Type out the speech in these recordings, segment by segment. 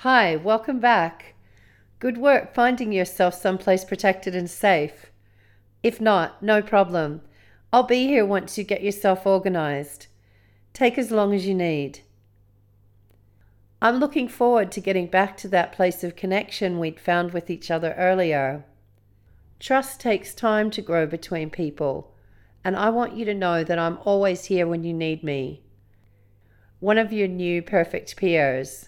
Hi, welcome back. Good work finding yourself someplace protected and safe. If not, no problem. I'll be here once you get yourself organized. Take as long as you need. I'm looking forward to getting back to that place of connection we'd found with each other earlier. Trust takes time to grow between people, and I want you to know that I'm always here when you need me. One of your new perfect peers.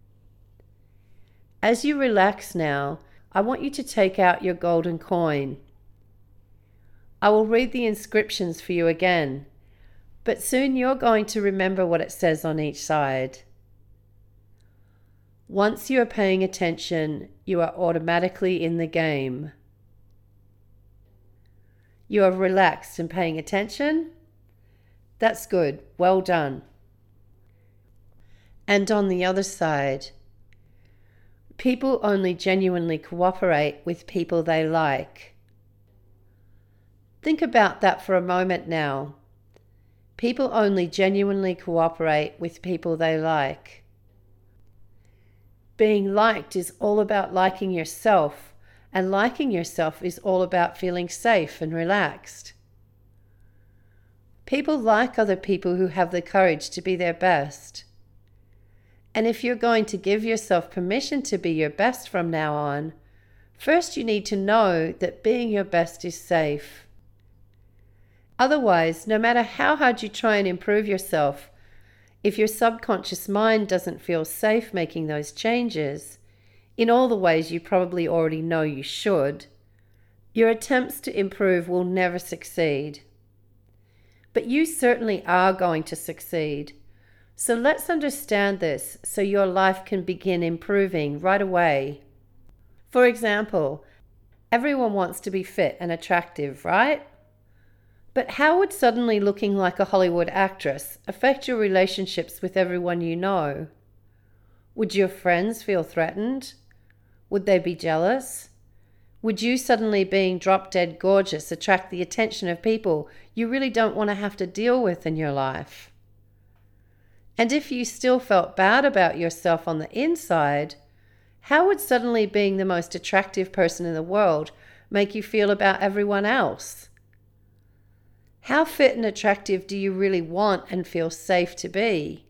As you relax now, I want you to take out your golden coin. I will read the inscriptions for you again, but soon you're going to remember what it says on each side. Once you are paying attention, you are automatically in the game. You are relaxed and paying attention? That's good. Well done. And on the other side, people only genuinely cooperate with people they like. Think about that for a moment now. People only genuinely cooperate with people they like. Being liked is all about liking yourself, and liking yourself is all about feeling safe and relaxed. People like other people who have the courage to be their best. And if you're going to give yourself permission to be your best from now on, first you need to know that being your best is safe. Otherwise, no matter how hard you try and improve yourself, if your subconscious mind doesn't feel safe making those changes, in all the ways you probably already know you should, your attempts to improve will never succeed. But you certainly are going to succeed. So let's understand this so your life can begin improving right away. For example, everyone wants to be fit and attractive, right? But how would suddenly looking like a Hollywood actress affect your relationships with everyone you know? Would your friends feel threatened? Would they be jealous? Would you suddenly being drop-dead gorgeous attract the attention of people you really don't want to have to deal with in your life? And if you still felt bad about yourself on the inside, how would suddenly being the most attractive person in the world make you feel about everyone else? How fit and attractive do you really want and feel safe to be?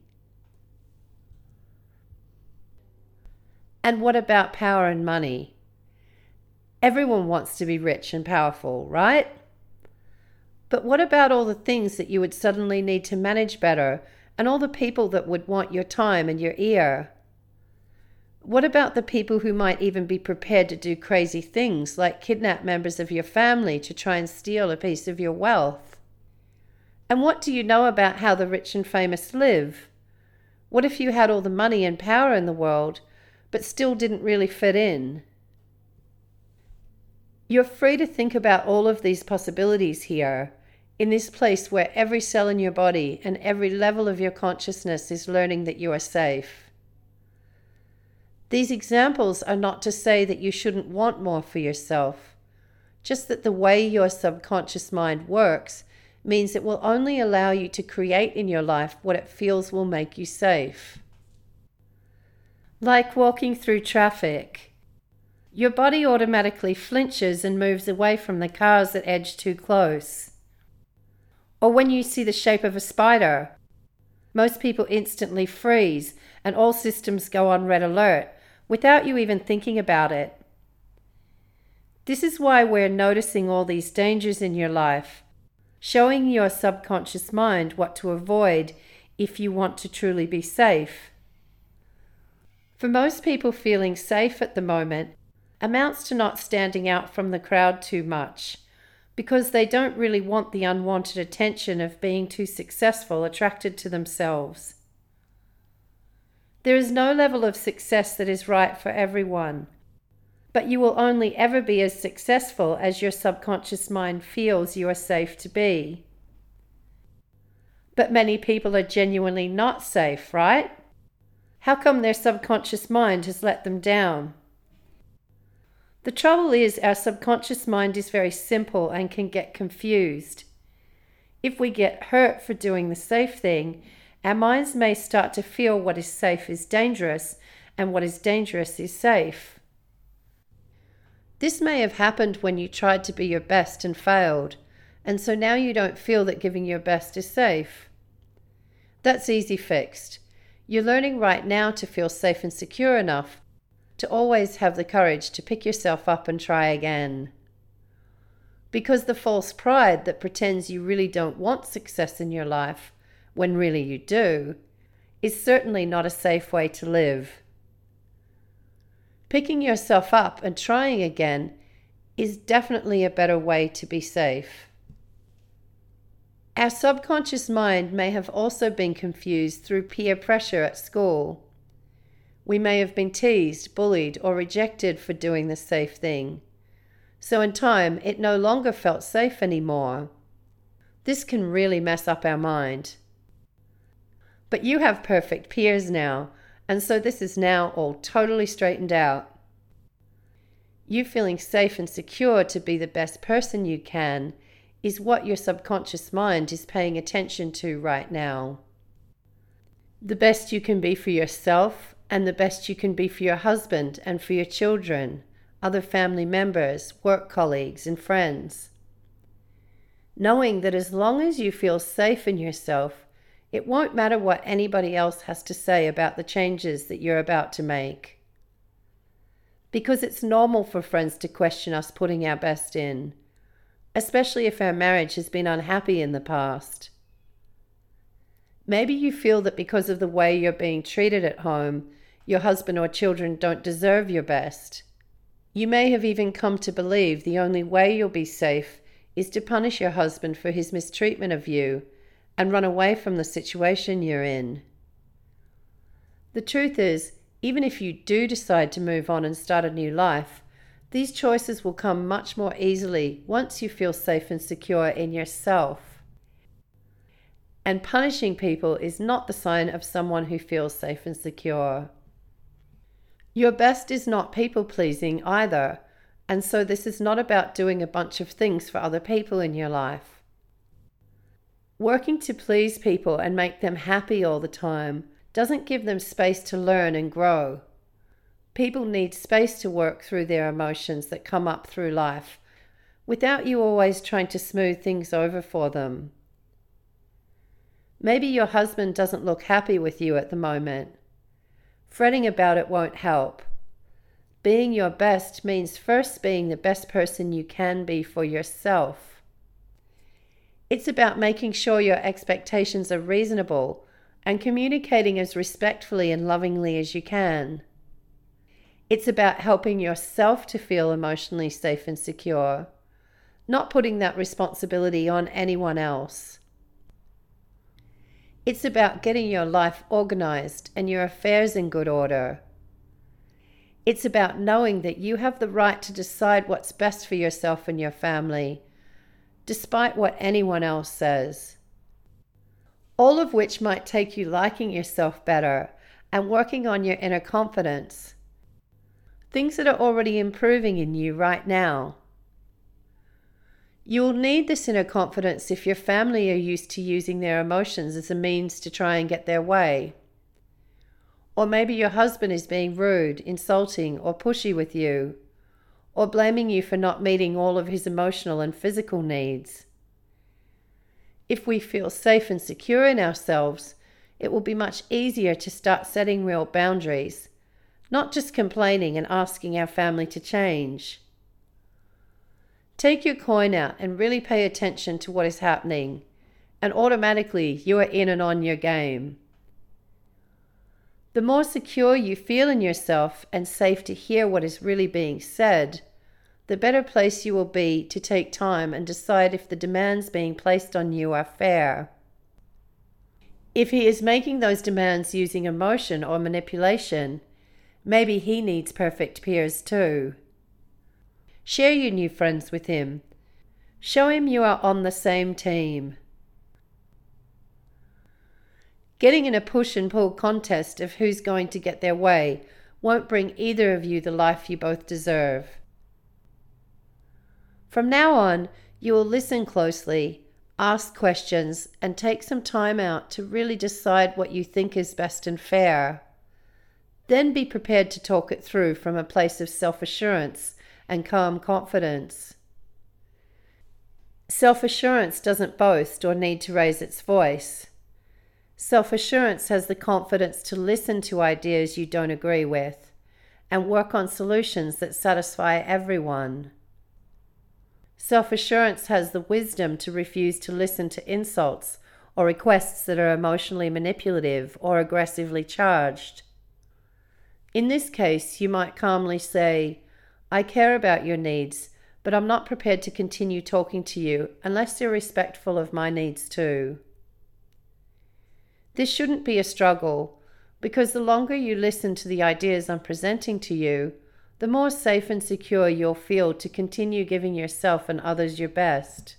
And what about power and money? Everyone wants to be rich and powerful, right? But what about all the things that you would suddenly need to manage better, and all the people that would want your time and your ear? What about the people who might even be prepared to do crazy things like kidnap members of your family to try and steal a piece of your wealth? And what do you know about how the rich and famous live? What if you had all the money and power in the world, but still didn't really fit in? You're free to think about all of these possibilities here, in this place where every cell in your body and every level of your consciousness is learning that you are safe. These examples are not to say that you shouldn't want more for yourself, just that the way your subconscious mind works means it will only allow you to create in your life what it feels will make you safe. Like walking through traffic. Your body automatically flinches and moves away from the cars that edge too close. Or when you see the shape of a spider, most people instantly freeze and all systems go on red alert without you even thinking about it. This is why we're noticing all these dangers in your life, showing your subconscious mind what to avoid if you want to truly be safe. For most people, feeling safe at the moment amounts to not standing out from the crowd too much, because they don't really want the unwanted attention of being too successful attracted to themselves. There is no level of success that is right for everyone, but you will only ever be as successful as your subconscious mind feels you are safe to be. But many people are genuinely not safe, right? How come their subconscious mind has let them down? The trouble is, our subconscious mind is very simple and can get confused. If we get hurt for doing the safe thing, our minds may start to feel what is safe is dangerous and what is dangerous is safe. This may have happened when you tried to be your best and failed, and so now you don't feel that giving your best is safe. That's easy fixed. You're learning right now to feel safe and secure enough to always have the courage to pick yourself up and try again. Because the false pride that pretends you really don't want success in your life, when really you do, is certainly not a safe way to live. Picking yourself up and trying again is definitely a better way to be safe. Our subconscious mind may have also been confused through peer pressure at school. We may have been teased, bullied, or rejected for doing the safe thing. So in time, it no longer felt safe anymore. This can really mess up our mind. But you have perfect peers now, and so this is now all totally straightened out. You feeling safe and secure to be the best person you can is what your subconscious mind is paying attention to right now. The best you can be for yourself and the best you can be for your husband and for your children, other family members, work colleagues, and friends. Knowing that as long as you feel safe in yourself, it won't matter what anybody else has to say about the changes that you're about to make. Because it's normal for friends to question us putting our best in, especially if our marriage has been unhappy in the past. Maybe you feel that because of the way you're being treated at home, your husband or children don't deserve your best. You may have even come to believe the only way you'll be safe is to punish your husband for his mistreatment of you and run away from the situation you're in. The truth is, even if you do decide to move on and start a new life, these choices will come much more easily once you feel safe and secure in yourself. And punishing people is not the sign of someone who feels safe and secure. Your best is not people-pleasing either, and so this is not about doing a bunch of things for other people in your life. Working to please people and make them happy all the time doesn't give them space to learn and grow. People need space to work through their emotions that come up through life, without you always trying to smooth things over for them. Maybe your husband doesn't look happy with you at the moment. Fretting about it won't help. Being your best means first being the best person you can be for yourself. It's about making sure your expectations are reasonable and communicating as respectfully and lovingly as you can. It's about helping yourself to feel emotionally safe and secure, not putting that responsibility on anyone else. It's about getting your life organized and your affairs in good order. It's about knowing that you have the right to decide what's best for yourself and your family, despite what anyone else says. All of which might take you liking yourself better and working on your inner confidence. Things that are already improving in you right now. You'll need this inner confidence if your family are used to using their emotions as a means to try and get their way. Or maybe your husband is being rude, insulting, or pushy with you, or blaming you for not meeting all of his emotional and physical needs. If we feel safe and secure in ourselves, it will be much easier to start setting real boundaries, not just complaining and asking our family to change. Take your coin out and really pay attention to what is happening, and automatically you are in and on your game. The more secure you feel in yourself and safe to hear what is really being said, the better place you will be to take time and decide if the demands being placed on you are fair. If he is making those demands using emotion or manipulation, maybe he needs perfect peers too. Share your new friends with him. Show him you are on the same team. Getting in a push and pull contest of who's going to get their way won't bring either of you the life you both deserve. From now on, you will listen closely, ask questions, and take some time out to really decide what you think is best and fair. Then be prepared to talk it through from a place of self-assurance and calm confidence. Self-assurance doesn't boast or need to raise its voice. Self-assurance has the confidence to listen to ideas you don't agree with and work on solutions that satisfy everyone. Self-assurance has the wisdom to refuse to listen to insults or requests that are emotionally manipulative or aggressively charged. In this case, you might calmly say, "I care about your needs, but I'm not prepared to continue talking to you unless you're respectful of my needs too." This shouldn't be a struggle, because the longer you listen to the ideas I'm presenting to you, the more safe and secure you'll feel to continue giving yourself and others your best.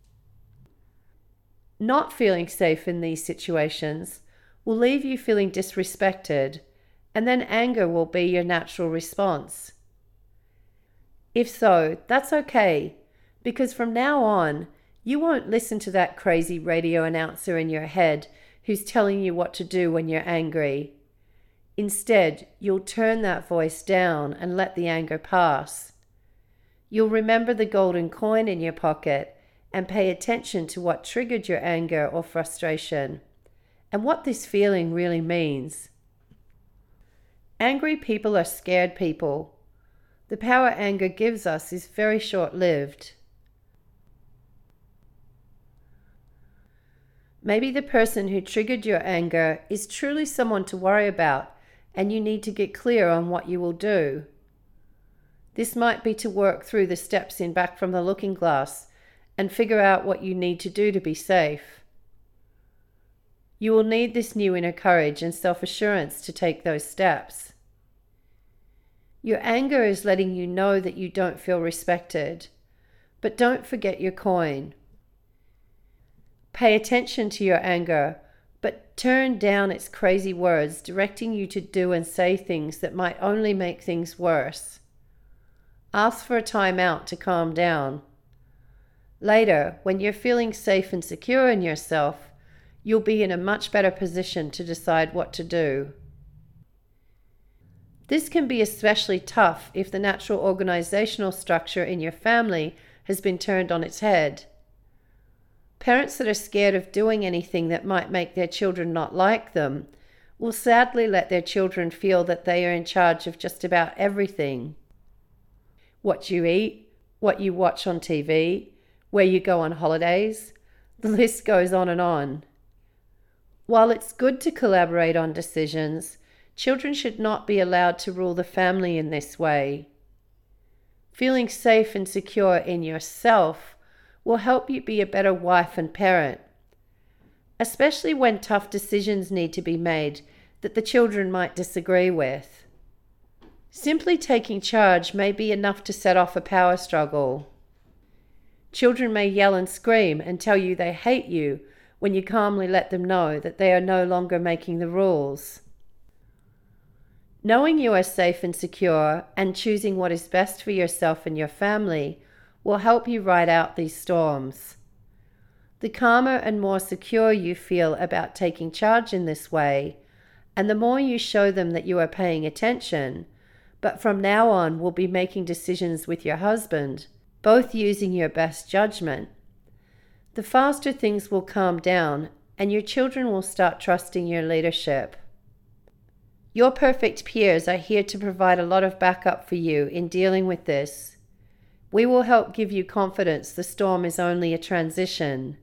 Not feeling safe in these situations will leave you feeling disrespected, and then anger will be your natural response. If so, that's okay, because from now on, you won't listen to that crazy radio announcer in your head who's telling you what to do when you're angry. Instead, you'll turn that voice down and let the anger pass. You'll remember the golden coin in your pocket and pay attention to what triggered your anger or frustration and what this feeling really means. Angry people are scared people. The power anger gives us is very short-lived. Maybe the person who triggered your anger is truly someone to worry about, and you need to get clear on what you will do. This might be to work through the steps in Back from the Looking Glass and figure out what you need to do to be safe. You will need this new inner courage and self-assurance to take those steps. Your anger is letting you know that you don't feel respected, but don't forget your coin. Pay attention to your anger, but turn down its crazy words directing you to do and say things that might only make things worse. Ask for a time out to calm down. Later, when you're feeling safe and secure in yourself, you'll be in a much better position to decide what to do. This can be especially tough if the natural organizational structure in your family has been turned on its head. Parents that are scared of doing anything that might make their children not like them will sadly let their children feel that they are in charge of just about everything. What you eat, what you watch on TV, where you go on holidays, the list goes on and on. While it's good to collaborate on decisions, children should not be allowed to rule the family in this way. Feeling safe and secure in yourself will help you be a better wife and parent, especially when tough decisions need to be made that the children might disagree with. Simply taking charge may be enough to set off a power struggle. Children may yell and scream and tell you they hate you when you calmly let them know that they are no longer making the rules. Knowing you are safe and secure and choosing what is best for yourself and your family will help you ride out these storms. The calmer and more secure you feel about taking charge in this way, and the more you show them that you are paying attention, but from now on will be making decisions with your husband, both using your best judgment, the faster things will calm down and your children will start trusting your leadership. Your perfect peers are here to provide a lot of backup for you in dealing with this. We will help give you confidence the storm is only a transition.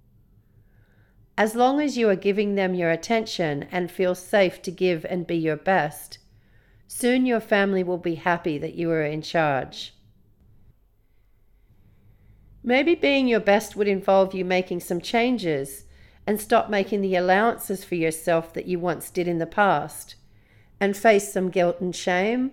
As long as you are giving them your attention and feel safe to give and be your best, soon your family will be happy that you are in charge. Maybe being your best would involve you making some changes and stop making the allowances for yourself that you once did in the past, and face some guilt and shame.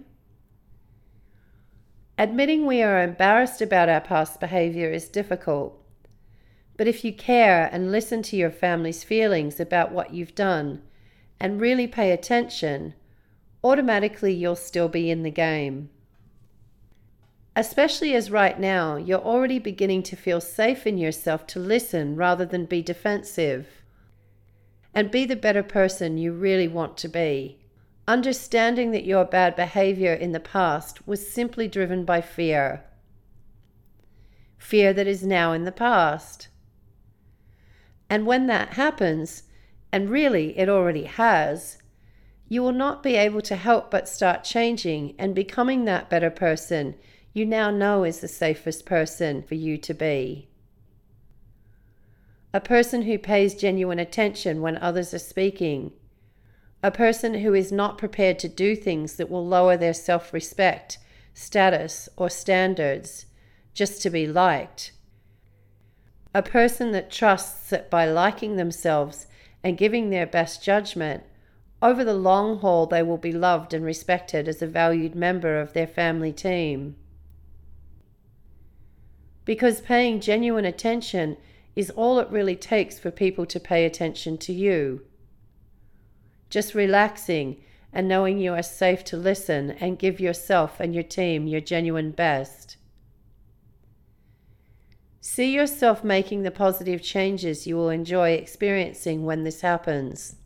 Admitting we are embarrassed about our past behavior is difficult, but if you care and listen to your family's feelings about what you've done and really pay attention, automatically you'll still be in the game. Especially as right now you're already beginning to feel safe in yourself to listen rather than be defensive, and be the better person you really want to be. understanding that your bad behavior in the past was simply driven by fear. Fear that is now in the past. And when that happens, and really it already has, you will not be able to help but start changing and becoming that better person you now know is the safest person for you to be. A person who pays genuine attention when others are speaking. A person who is not prepared to do things that will lower their self-respect, status, or standards just to be liked. A person that trusts that by liking themselves and giving their best judgment, over the long haul they will be loved and respected as a valued member of their family team. Because paying genuine attention is all it really takes for people to pay attention to you. Just relaxing and knowing you are safe to listen and give yourself and your team your genuine best. See yourself making the positive changes you will enjoy experiencing when this happens.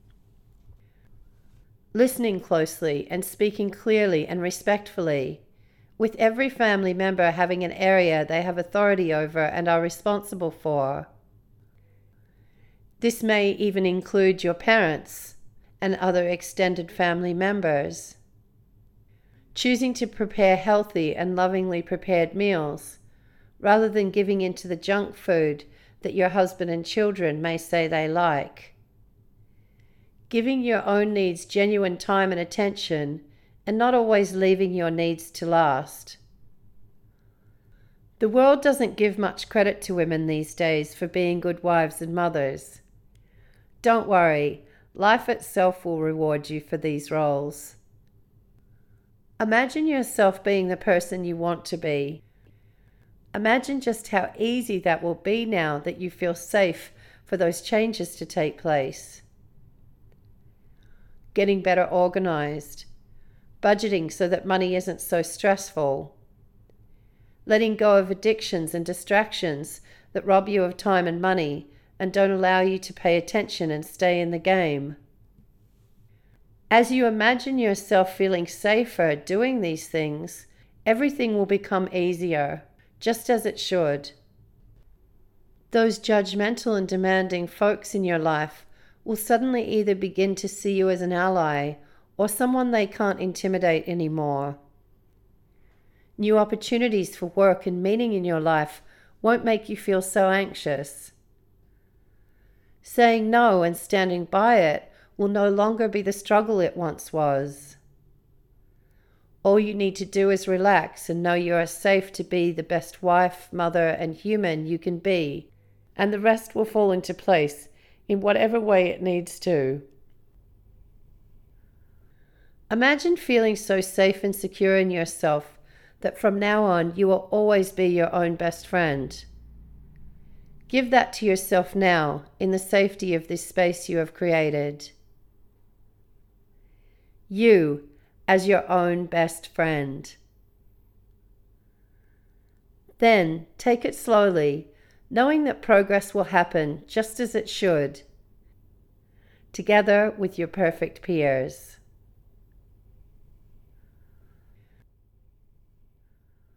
Listening closely and speaking clearly and respectfully, with every family member having an area they have authority over and are responsible for. This may even include your parents and other extended family members. Choosing to prepare healthy and lovingly prepared meals, rather than giving into the junk food that your husband and children may say they like. Giving your own needs genuine time and attention, and not always leaving your needs to last. The world doesn't give much credit to women these days for being good wives and mothers. Don't worry, life itself will reward you for these roles. Imagine yourself being the person you want to be. Imagine just how easy that will be now that you feel safe for those changes to take place. Getting better organized, budgeting so that money isn't so stressful, letting go of addictions and distractions that rob you of time and money and don't allow you to pay attention and stay in the game. As you imagine yourself feeling safer doing these things, everything will become easier, just as it should. Those judgmental and demanding folks in your life will suddenly either begin to see you as an ally or someone they can't intimidate anymore. New opportunities for work and meaning in your life won't make you feel so anxious. Saying no and standing by it will no longer be the struggle it once was. All you need to do is relax and know you are safe to be the best wife, mother, and human you can be, and the rest will fall into place in whatever way it needs to. Imagine feeling so safe and secure in yourself that from now on you will always be your own best friend. Give that to yourself now in the safety of this space you have created. You as your own best friend. Then take it slowly, knowing that progress will happen just as it should, together with your perfect peers.